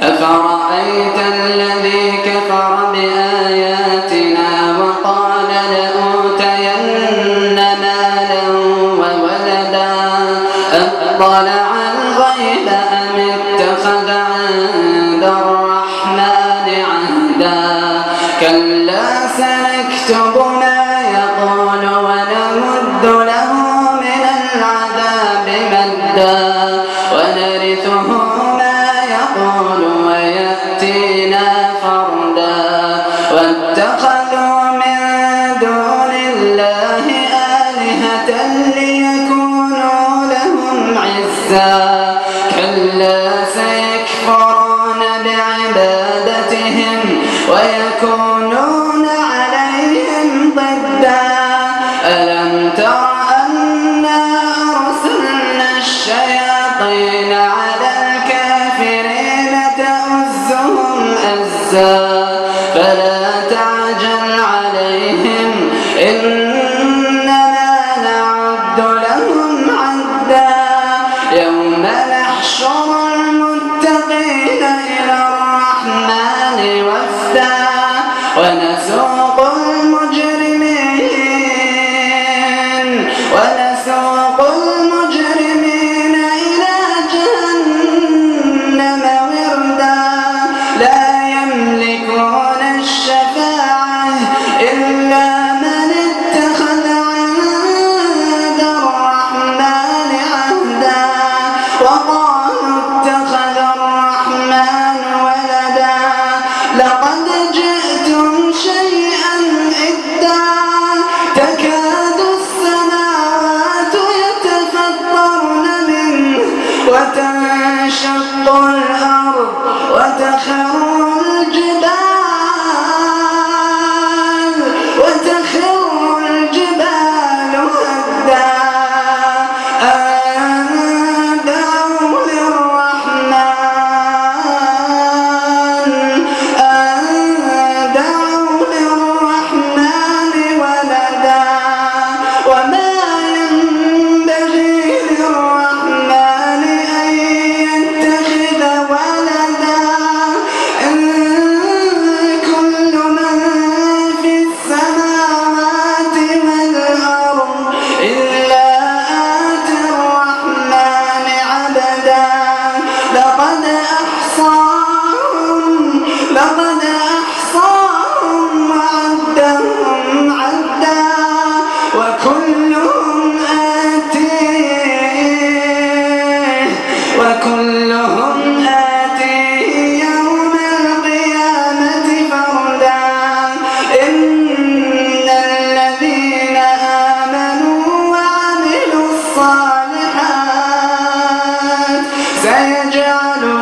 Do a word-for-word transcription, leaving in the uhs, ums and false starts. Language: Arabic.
أفرأيت الذي كفر بآياتنا وقال لأوتين مالا وولدا أطلع الغيب أم اتخذ عند الرحمن عهدا كلا سنكتب ما يقول ونمد له من العذاب مدا ونرثه ما يقول ويأتينا فردا واتخذوا من دون الله آلهة ليكونوا لهم عزا كلا سيكفرون بعبادتهم ويكونون عليهم ضدا ألم تر أنا أرسلنا الشياطين على الكافرين تؤزهم أزا فلا تعجل عليهم إنما نعد لهم عدا يوم نحشر المتقين إلى الرحمن وفدا ونسوق المجرمين ونسوق المجرمين إلى جهنم وردا لا يملكون الشفاعة إلا من اتخذ عند الرحمن عهدا وقالوا اتخذ الرحمن ولدا لقد جئتم شيئا إدا تكاد السماوات يتفطرن منه وتنشق الأرض وتخر الجبال وتخر الجبال هدا أن دعوا للرحمن أن دعوا للرحمن ولدا وما ينبغي للرحمن أن يتخذ ولدا إن كل من في السماوات والأرض إلا آتي الرحمن عبدا لقد أحصاهم لقد أحصاهم وعدهم عدا وكلهم آتيه وكلهم آتيه يوم القيامة فردا إن الذين آمنوا وعملوا الصالحات سيجعل